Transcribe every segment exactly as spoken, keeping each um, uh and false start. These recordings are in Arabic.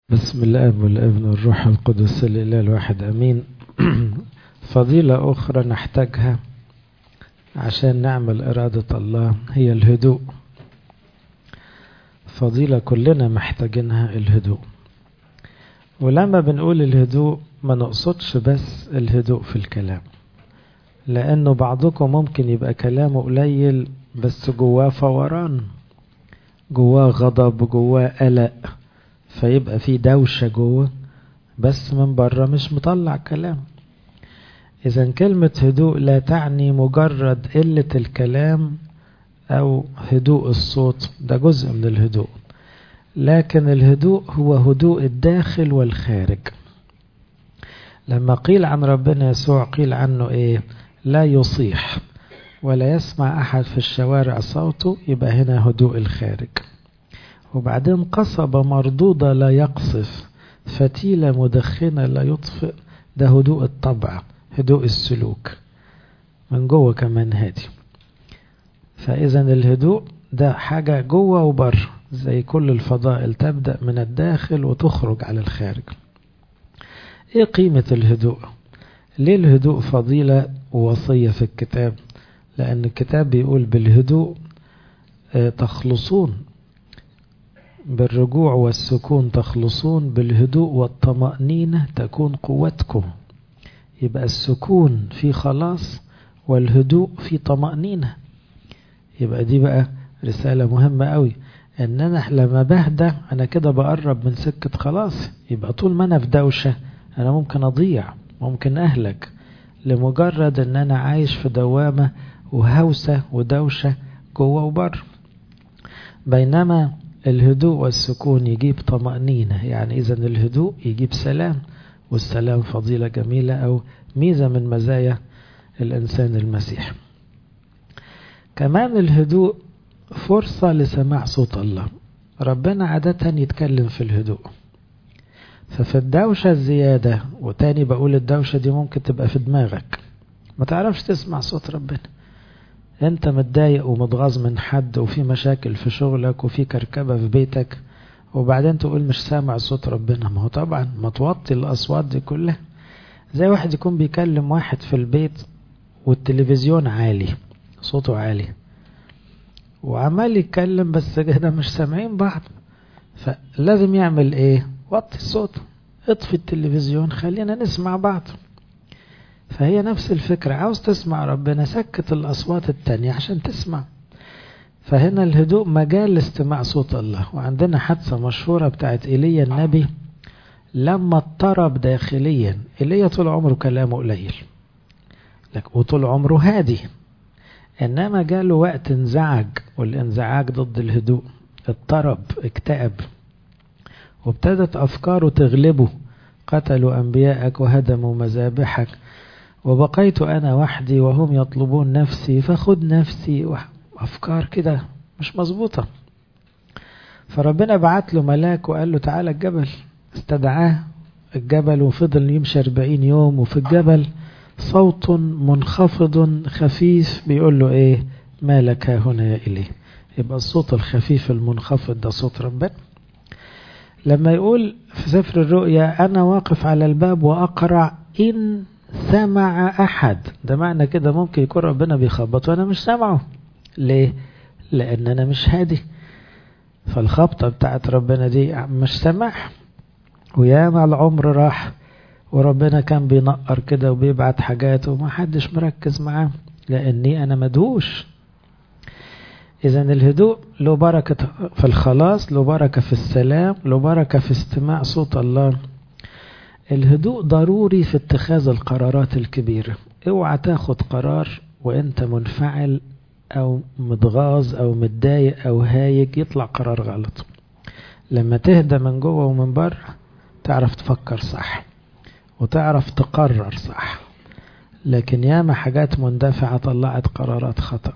بسم الاب والابن والروح القدس الاله الواحد امين. فضيلة اخرى نحتاجها عشان نعمل ارادة الله هي الهدوء. فضيلة كلنا محتاجينها الهدوء، ولما بنقول الهدوء ما نقصدش بس الهدوء في الكلام، لانه بعضكم ممكن يبقى كلامه قليل بس جواه فوران، جواه غضب، جواه قلق، فيبقى في دوشة جوه بس من بره مش مطلع كلام. إذن كلمة هدوء لا تعني مجرد قلة الكلام أو هدوء الصوت، ده جزء من الهدوء، لكن الهدوء هو هدوء الداخل والخارج. لما قيل عن ربنا يسوع قيل عنه إيه؟ لا يصيح ولا يسمع أحد في الشوارع صوته، يبقى هنا هدوء الخارج. وبعدين قصبة مردودة لا يقصف، فتيلة مدخنة لا يطفئ، ده هدوء الطبع، هدوء السلوك، من جوه كمان هادي. فإذا الهدوء ده حاجة جوه وبر، زي كل الفضائل تبدأ من الداخل وتخرج على الخارج. ايه قيمة الهدوء؟ ليه الهدوء فضيلة ووصية في الكتاب؟ لأن الكتاب بيقول بالهدوء تخلصون، بالرجوع والسكون تخلصون، بالهدوء والطمأنينة تكون قوتكم. يبقى السكون في خلاص والهدوء في طمأنينة. يبقى دي بقى رسالة مهمة قوي، ان انا لما بهدى انا كده بقرب من سكة خلاص. يبقى طول ما انا في دوشة انا ممكن اضيع، ممكن اهلك، لمجرد ان انا عايش في دوامة وهوسة ودوشة جوه وبر. بينما الهدوء والسكون يجيب طمأنينة، يعني إذن الهدوء يجيب سلام، والسلام فضيلة جميلة أو ميزة من مزايا الإنسان المسيح. كمان الهدوء فرصة لسماع صوت الله. ربنا عادة يتكلم في الهدوء، ففي الدوشة الزيادة، وتاني بقول الدوشة دي ممكن تبقى في دماغك، ما تعرفش تسمع صوت ربنا. انت متضايق ومتغاظ من حد، وفي مشاكل في شغلك، وفي كركبة في بيتك، وبعدين تقول مش سامع صوت ربنا. ما هو طبعا ما توطي الأصوات دي كلها. زي واحد يكون بيكلم واحد في البيت والتلفزيون عالي، صوته عالي، وعمال يتكلم بس كده مش سامعين بعض، فلازم يعمل ايه؟ وطي الصوت، اطفي التلفزيون، خلينا نسمع بعض. فهي نفس الفكرة، عاوز تسمع ربنا سكت الأصوات التانية عشان تسمع. فهنا الهدوء مجال لاستماع صوت الله. وعندنا حادثة مشهورة بتاعت إيليا النبي لما اضطرب داخليا. إيليا طول عمره كلامه قليل وطول عمره هادي، إنما جاله وقت انزعج، والانزعاج ضد الهدوء. اضطرب، اكتئب، وابتدت أفكاره تغلبه. قتلوا أنبياءك وهدموا مذابحك، وبقيت أنا وحدي وهم يطلبون نفسي، فخد نفسي. أفكار كده مش مظبوطة. فربنا بعت له ملاك وقال له تعالى الجبل. استدعاه الجبل وفضل يمشي أربعين يوم، وفي الجبل صوت منخفض خفيف بيقول له ايه؟ ما لك هنا يا إليه. يبقى الصوت الخفيف المنخفض ده صوت ربنا. لما يقول في سفر الرؤيا أنا واقف على الباب وأقرع إن سمع أحد، ده معنى كده ممكن يكون ربنا بيخبط وأنا مش سامعه. ليه؟ لأن أنا مش هادي. فالخبطة بتاعت ربنا دي مش سمح. وياما العمر راح وربنا كان بينقر كده وبيبعت حاجات وما حدش مركز معاه، لأني أنا مدهوش. إذن الهدوء له بركة في الخلاص، له بركة في السلام، له بركة في استماع صوت الله. الهدوء ضروري في اتخاذ القرارات الكبيرة. اوعى تاخد قرار وانت منفعل او متغاظ او متضايق او هايج، يطلع قرار غلط. لما تهدى من جوه ومن بره تعرف تفكر صح وتعرف تقرر صح. لكن ياما حاجات مندفعة طلعت قرارات خطأ.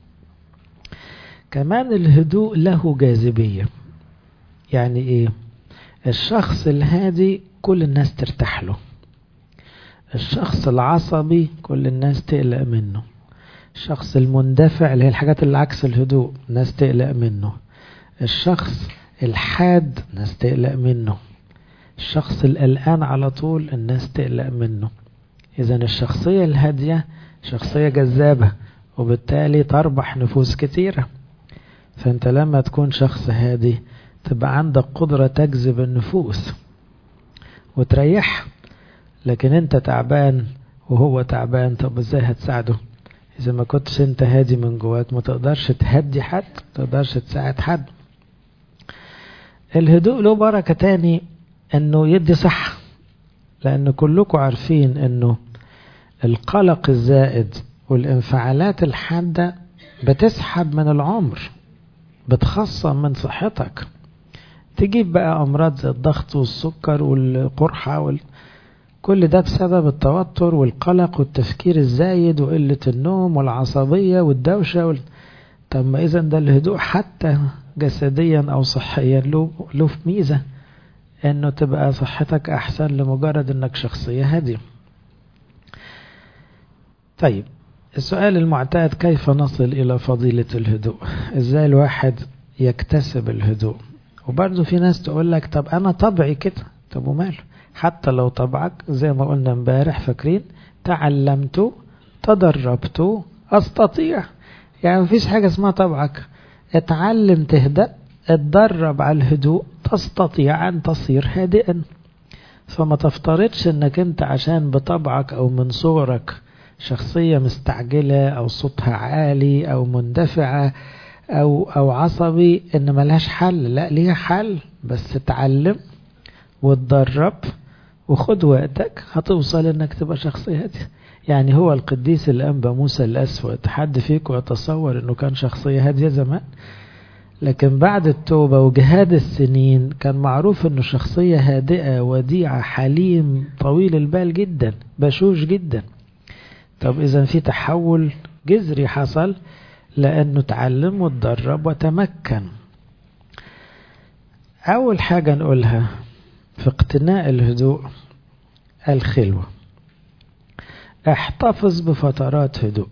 كمان الهدوء له جاذبية. يعني ايه؟ الشخص الهادي كل الناس ترتاح له. الشخص العصبي كل الناس تقلق منه. الشخص المندفع اللي هي الحاجات اللي عكس الهدوء ناس تقلق منه. الشخص الحاد ناس تقلق منه. الشخص القلقان على طول الناس تقلق منه. إذن الشخصية الهادية شخصية جذابة وبالتالي تربح نفوس كتيرة. فأنت لما تكون شخص هادي تبقى عندك قدرة تجذب النفوس وتريح. لكن انت تعبان وهو تعبان، طب ازاي هتساعده؟ إذا ما كنتش انت هادي من جواك ما تقدرش تهدي حد، ما تقدرش تساعد حد. الهدوء له بركة تاني انه يدي صحة، لان كلكم عارفين انه القلق الزائد والانفعالات الحادة بتسحب من العمر، بتخصم من صحتك، تجيب بقى امراض زي الضغط والسكر والقرحة وال... كل ده بسبب التوتر والقلق والتفكير الزايد وقلة النوم والعصبية والدوشة وال... طب ما إذن ده الهدوء حتى جسديا أو صحيا له له ميزة إنه تبقى صحتك أحسن لمجرد إنك شخصية هادية. طيب السؤال المعتاد، كيف نصل إلى فضيلة الهدوء؟ إزاي الواحد يكتسب الهدوء؟ وبرضه في ناس تقول لك طب أنا طبعي كده. طب وماله؟ حتى لو طبعك زي ما قلنا امبارح، فاكرين؟ تعلمت، تدربت، أستطيع. يعني مفيش حاجة اسمها طبعك. اتعلم تهدأ، اتدرب على الهدوء، تستطيع أن تصير هادئا. فما تفترضش انك انت عشان بطبعك او من صغرك شخصية مستعجلة او صوتها عالي او مندفعة او او عصبي ان ملهاش حل. لا، ليها حل، بس اتعلم وتدرب وخد وقتك هتوصل انك تبقى شخصية هادية. يعني هو القديس الأنبا موسى الأسود، حد فيكم يتصور انه كان شخصية هادية زمان؟ لكن بعد التوبة وجهاد السنين كان معروف انه شخصية هادئة وديعة حليم طويل البال جدا بشوش جدا. طب اذا في تحول جذري حصل لانه تعلم وتدرب وتمكن. اول حاجة نقولها في اقتناء الهدوء الخلوة. احتفظ بفترات هدوء.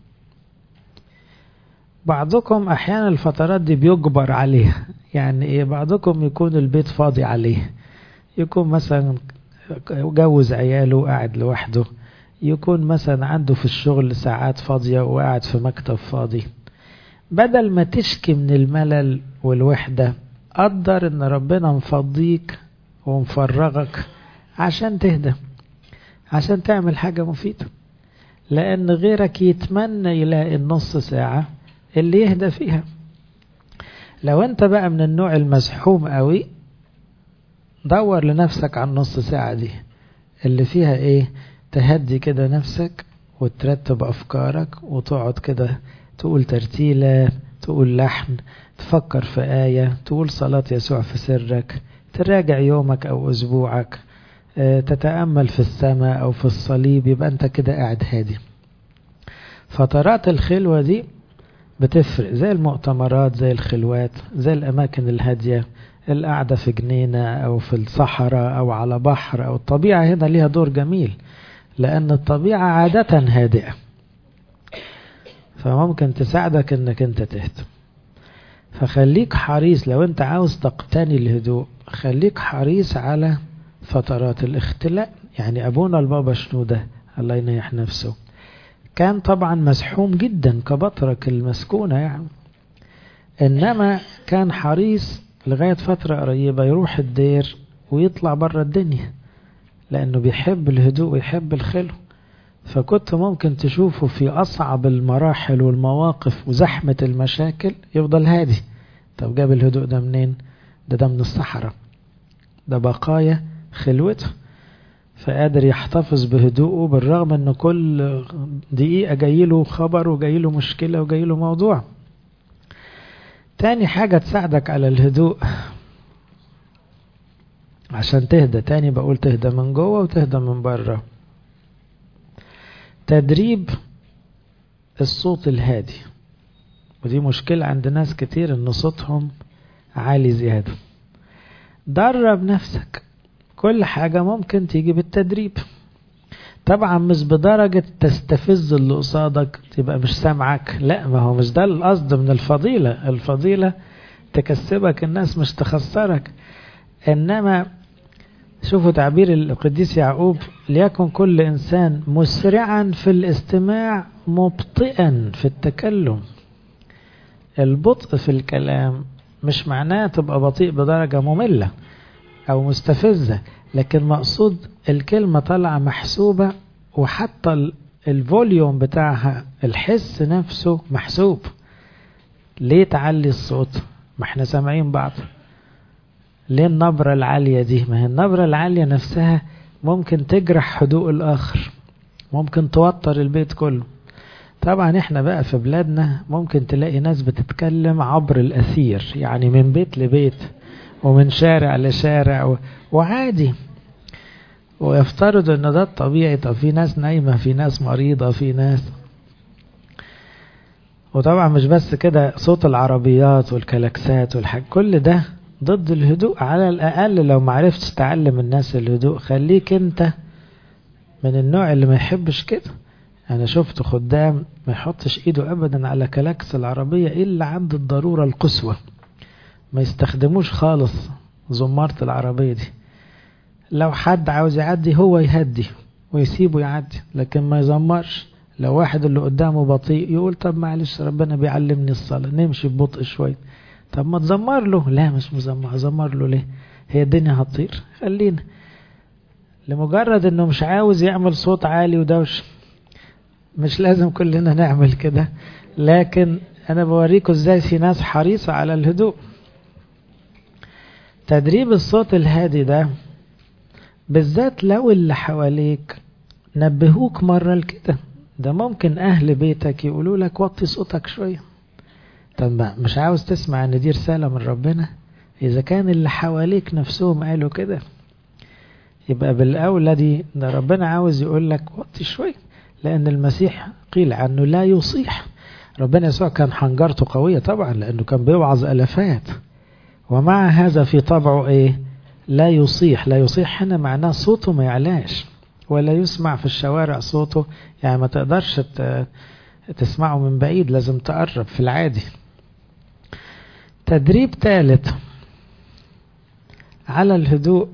بعضكم احيانا الفترات دي بيجبر عليها. يعني ايه؟ بعضكم يكون البيت فاضي عليه، يكون مثلا جوز عياله وقاعد لوحده، يكون مثلا عنده في الشغل ساعات فاضية وقاعد في مكتب فاضي. بدل ما تشكي من الملل والوحدة، قدر ان ربنا مفضيك ومفرغك عشان تهدى، عشان تعمل حاجة مفيدة. لان غيرك يتمنى يلاقي النص ساعة اللي يهدى فيها. لو انت بقى من النوع المزحوم قوي، دور لنفسك عن نص ساعة دي اللي فيها ايه، تهدي كده نفسك وترتب افكارك وتقعد كده تقول ترتيلة، تقول لحن، تفكر في آية، تقول صلاة يسوع في سرك، تراجع يومك او اسبوعك، تتأمل في السماء او في الصليب. يبقى انت كده قاعد هادي. فترات الخلوة دي بتفرق، زي المؤتمرات، زي الخلوات، زي الأماكن الهادية، القعدة في جنينة أو في الصحراء أو على بحر أو الطبيعة. هنا ليها دور جميل، لأن الطبيعة عادة هادئة، فممكن تساعدك أنك أنت تهدى. فخليك حريص لو أنت عاوز تقتني الهدوء، خليك حريص على فترات الاختلاء. يعني أبونا البابا شنودة الله ينيح نفسه كان طبعا مزحوم جدا كبطرك المسكونة يعني، إنما كان حريص لغاية فترة قريبة يروح الدير ويطلع برا الدنيا، لأنه بيحب الهدوء ويحب الخلو. فكنت ممكن تشوفه في أصعب المراحل والمواقف وزحمة المشاكل يفضل هادي. طب جاب الهدوء ده منين؟ ده ده من الصحراء، ده بقايا خلوته. فقادر يحتفظ بهدوءه بالرغم أنه كل دقيقة جايله خبر وجايله مشكلة وجايله موضوع. تاني حاجة تساعدك على الهدوء عشان تهدى، تاني بقول تهدى من جوه وتهدى من بره، تدريب الصوت الهادي. ودي مشكلة عند ناس كتير ان صوتهم عالي زيادة. درب نفسك، كل حاجة ممكن تيجي بالتدريب. طبعا مش بدرجة تستفز اللي قصادك تبقى مش سامعك، لا، ما هو مش ده القصد من الفضيلة. الفضيلة تكسبك الناس مش تخسرك. انما شوفوا تعبير القديس يعقوب: ليكن كل إنسان مسرعا في الاستماع مبطئا في التكلم. البطء في الكلام مش معناه تبقى بطيء بدرجة مملة أو مستفزة، لكن مقصود الكلمة طالعة محسوبة، وحتى الفوليوم بتاعها الحس نفسه محسوب. ليه تعلي الصوت؟ ما احنا سامعين بعض. ليه النبرة العالية دي؟ ما هي النبرة العالية نفسها ممكن تجرح هدوء الآخر، ممكن توتر البيت كله. طبعا احنا بقى في بلادنا ممكن تلاقي ناس بتتكلم عبر الأثير، يعني من بيت لبيت ومن شارع لشارع و... وعادي، ويفترض ان ده الطبيعي. طب في ناس نايمة، في ناس مريضة، في ناس. وطبعا مش بس كده، صوت العربيات والكلاكسات والحاج كل ده ضد الهدوء. على الأقل لو معرفتش تعلم الناس الهدوء، خليك انت من النوع اللي ما يحبش كده. انا شفت خدام ما يحطش ايده ابدا على كلاكس العربية الا عند الضرورة القصوى، ما يستخدموش خالص زمارة العربية دي. لو حد عاوز يعدي هو يهدي ويسيبه يعدي، لكن ما يزمرش. لو واحد اللي قدامه بطيء يقول طب معلش ربنا بيعلمني الصلاة، نمشي ببطء شوي. طب ما تزمر له. لا مش مزمر، ازمر له ليه؟ هي الدنيا هتطير. خلينا لمجرد انه مش عاوز يعمل صوت عالي ودوش. مش لازم كلنا نعمل كده، لكن انا بوريكم ازاي في ناس حريصة على الهدوء. تدريب الصوت الهادي ده بالذات لو اللي حواليك نبهوك مرة لكده، ده ممكن اهل بيتك يقولوا لك وطي صوتك شوية. طب مش عاوز تسمع ان دي رسالة من ربنا؟ اذا كان اللي حواليك نفسهم قالوا كده، يبقى بالاولى دي ده ربنا عاوز يقول لك وطي شوية. لان المسيح قيل عنه لا يصيح. ربنا يسوع كان حنجرته قوية طبعا، لانه كان بيوعظ الافات، ومع هذا في طبعه ايه؟ لا يصيح. لا يصيح هنا معناه صوته ما يعلاش، ولا يسمع في الشوارع صوته، يعني ما تقدرش تسمعه من بعيد، لازم تقرب في العادي. تدريب ثالث على الهدوء،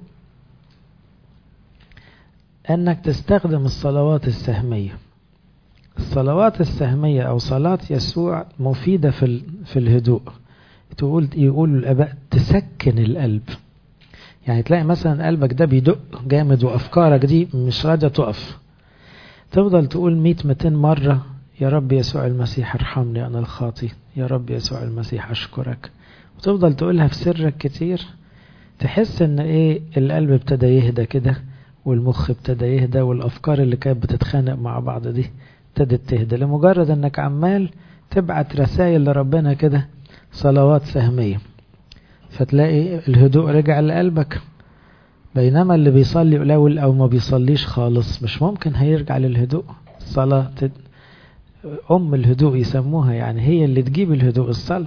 انك تستخدم الصلوات السهمية. الصلوات السهمية او صلاة يسوع مفيدة في في الهدوء. تقول يقول الاباء تسكن القلب. يعني تلاقي مثلا قلبك ده بيدق جامد وافكارك دي مش راضية تقف، تفضل تقول مية ميتين مرة يا رب يسوع المسيح ارحمني انا الخاطي، يا رب يسوع المسيح اشكرك، وتفضل تقولها في سرك كتير. تحس ان ايه؟ القلب ابتدى يهدى كده، والمخ ابتدى يهدى، والافكار اللي كانت بتتخانق مع بعض دي ابتدت تهدى، لمجرد انك عمال تبعت رسائل لربنا كده، صلوات سهمية. فتلاقي الهدوء رجع لقلبك. بينما اللي بيصلي قليل او ما بيصليش خالص مش ممكن هيرجع للهدوء. الصلاة ام الهدوء يسموها، يعني هي اللي تجيب الهدوء، الصلاة.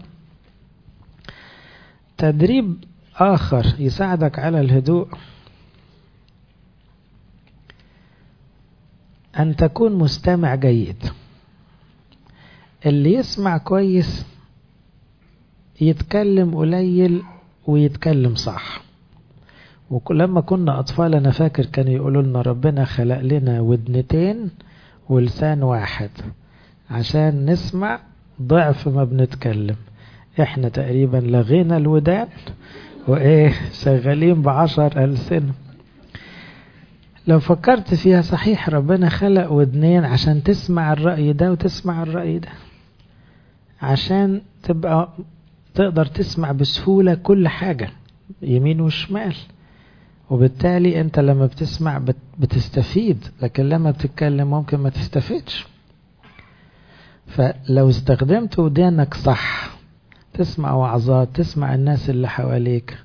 تدريب اخر يساعدك على الهدوء، ان تكون مستمع جيد. اللي يسمع كويس يتكلم قليل ويتكلم صح. ولما كنا أطفال أنا فاكر كانوا يقولوا لنا ربنا خلق لنا ودنتين ولسان واحد عشان نسمع ضعف ما بنتكلم. احنا تقريبا لغينا الودان وايه شغالين بعشر ألسنة. لو فكرت فيها صحيح ربنا خلق ودنين عشان تسمع الرأي ده وتسمع الرأي ده، عشان تبقى تقدر تسمع بسهولة كل حاجة يمين وشمال، وبالتالي انت لما بتسمع بتستفيد، لكن لما بتتكلم ممكن ما تستفيدش. فلو استخدمت ودانك صح تسمع وعظات، تسمع الناس اللي حواليك،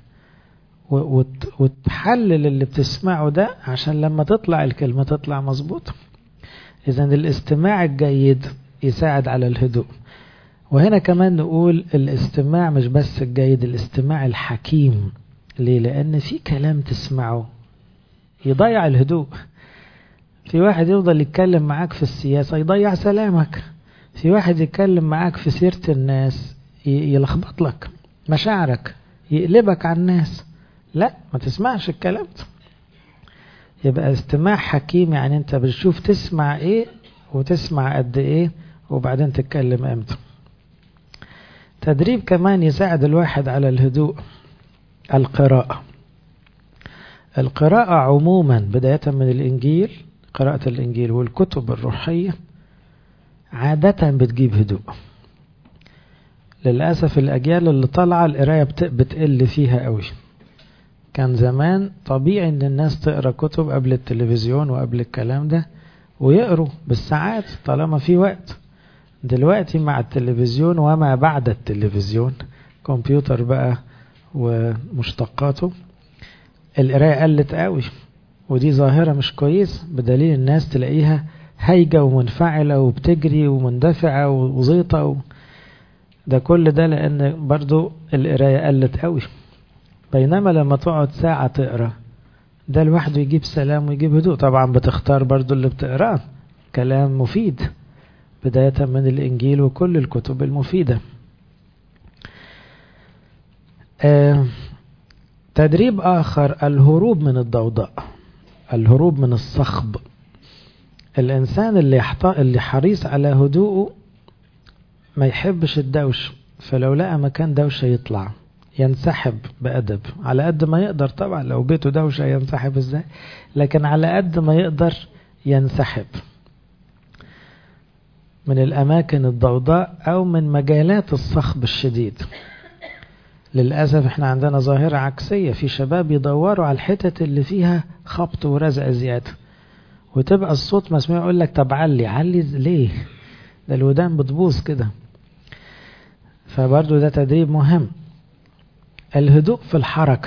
وتحلل اللي بتسمعه ده عشان لما تطلع الكلمة تطلع مظبوط. إذن الاستماع الجيد يساعد على الهدوء. وهنا كمان نقول الاستماع مش بس الجيد، الاستماع الحكيم. ليه؟ لأن في كلام تسمعه يضيع الهدوء. في واحد يفضل يتكلم معاك في السياسة يضيع سلامك. في واحد يتكلم معاك في سيرة الناس يلخبط لك مشاعرك، يقلبك عن الناس. لا، ما تسمعش الكلام ده. يبقى استماع حكيم، يعني انت بتشوف تسمع ايه وتسمع قد ايه وبعدين تتكلم امتى. تدريب كمان يساعد الواحد على الهدوء، القراءة. القراءة عموما بداية من الإنجيل، قراءة الإنجيل والكتب الروحية عادة بتجيب هدوء. للأسف الأجيال اللي طالعة القراية بتقل فيها قوي. كان زمان طبيعي ان الناس تقرأ كتب قبل التلفزيون وقبل الكلام ده، ويقروا بالساعات طالما في وقت. دلوقتي مع التلفزيون وما بعد التلفزيون، كمبيوتر بقى ومشتقاته، القراية قلت قوي، ودي ظاهرة مش كويس. بدليل الناس تلاقيها هايجة ومنفعلة وبتجري ومندفعة وزيطة و... ده كل ده لأن برضو القراية قلت قوي. بينما لما تقعد ساعة تقرأ ده لوحده يجيب سلام ويجيب هدوء. طبعا بتختار برضو اللي بتقرأه كلام مفيد، بداية من الإنجيل وكل الكتب المفيدة. آه تدريب آخر الهروب من الضوضاء، الهروب من الصخب. الإنسان اللي, يحط... اللي حريص على هدوءه ما يحبش الدوش، فلو لقى مكان دوشة يطلع، ينسحب بأدب على قد ما يقدر. طبعا لو بيته دوشة ينسحب ازاي، لكن على قد ما يقدر ينسحب من الأماكن الضوضاء أو من مجالات الصخب الشديد. للأسف احنا عندنا ظاهرة عكسية، في شباب يدوروا على الحتت اللي فيها خبط ورزع زيادة، وتبقى الصوت مسموع يقول لك طب علي علي ليه، ده الودان بتبوظ كده. فبرضو ده تدريب مهم. الهدوء في الحركة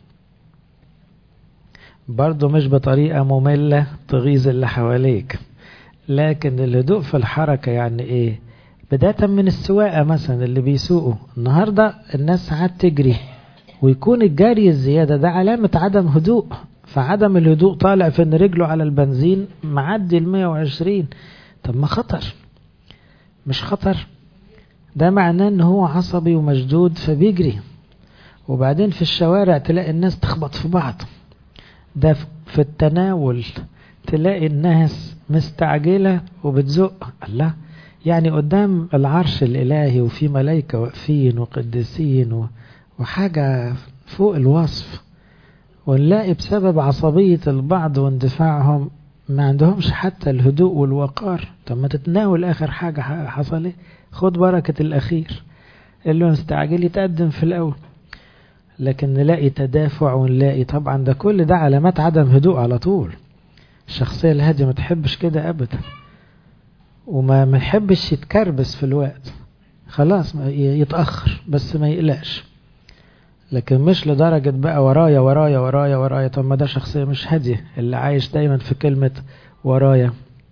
برضو مش بطريقة مملة تغيظ اللي حواليك، لكن الهدوء في الحركة يعني ايه؟ بداية من السواقة مثلا، اللي بيسوقوا النهاردة الناس ساعات تجري، ويكون الجري الزيادة ده علامة عدم هدوء. فعدم الهدوء طالع في ان رجله على البنزين معدي المية وعشرين. طب ما خطر؟ مش خطر، ده معناه ان هو عصبي ومشدود فبيجري. وبعدين في الشوارع تلاقي الناس تخبط في بعض، ده في التناول تلاقي الناس مستعجلة وبتزق. الله، يعني قدام العرش الإلهي وفي ملائكة واقفين وقديسين وحاجة فوق الوصف، ونلاقي بسبب عصبية البعض واندفاعهم ما عندهمش حتى الهدوء والوقار. طب ما تتناول آخر حاجة حصل ايه، خد بركة الأخير. اللي مستعجل يتقدم في الأول. لكن نلاقي تدافع، ونلاقي طبعا ده كل ده علامات عدم هدوء على طول. الشخصية الهادية ما تحبش كده أبدا، وما ما يحبش يتكربس في الوقت، خلاص يتأخر بس ما يقلقش. لكن مش لدرجة بقى ورايا ورايا ورايا ورايا. طب ما ده شخصية مش هادية، اللي عايش دايما في كلمة ورايا.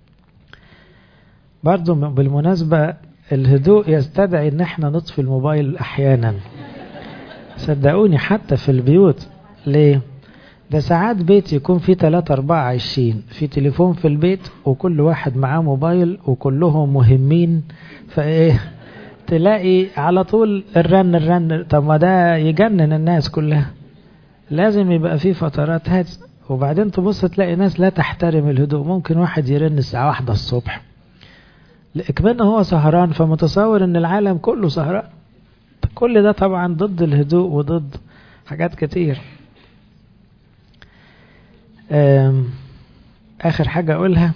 برضو بالمناسبة الهدوء يستدعي ان احنا نطفي الموبايل احيانا، صدقوني حتى في البيوت. ليه؟ ده ساعات بيت يكون فيه ثلاثة أربعة عايشين، في تليفون في البيت وكل واحد معاه موبايل وكلهم مهمين، فايه تلاقي على طول الرن الرن. طب ما ده يجنن الناس كلها. لازم يبقى فيه فترات هادئة. وبعدين تبص تلاقي ناس لا تحترم الهدوء، ممكن واحد يرن الساعة واحدة الصبح لإكمانه هو سهران، فمتصور ان العالم كله سهران. كل ده طبعا ضد الهدوء وضد حاجات كتير. آخر حاجة أقولها،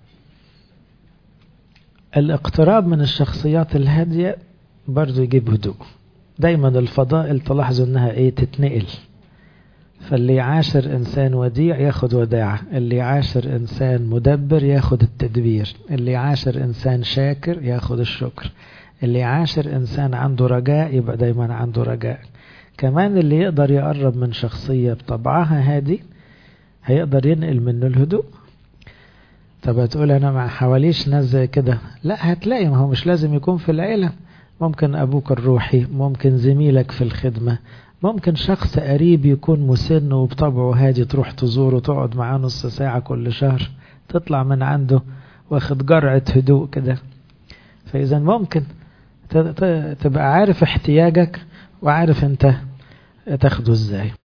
الاقتراب من الشخصيات الهادية برضو يجيب هدوء. دايما الفضائل تلاحظوا انها ايه، تتنقل. فاللي يعاشر انسان وديع ياخد وداعة، اللي يعاشر انسان مدبر ياخد التدبير، اللي يعاشر انسان شاكر ياخد الشكر، اللي يعاشر انسان عنده رجاء يبقى دايما عنده رجاء. كمان اللي يقدر يقرب من شخصية بطبعها هادي هيقدر ينقل منه الهدوء. طب هتقول انا ما حواليش ناس زي كده، لا هتلاقي، ما هو مش لازم يكون في العيلة. ممكن ابوك الروحي، ممكن زميلك في الخدمة، ممكن شخص قريب يكون مسن وبطبعه هادي، تروح تزوره تقعد معاه نص ساعة كل شهر، تطلع من عنده واخد جرعة هدوء كده. فإذا ممكن تبقى عارف احتياجك وعارف انت تاخده ازاي.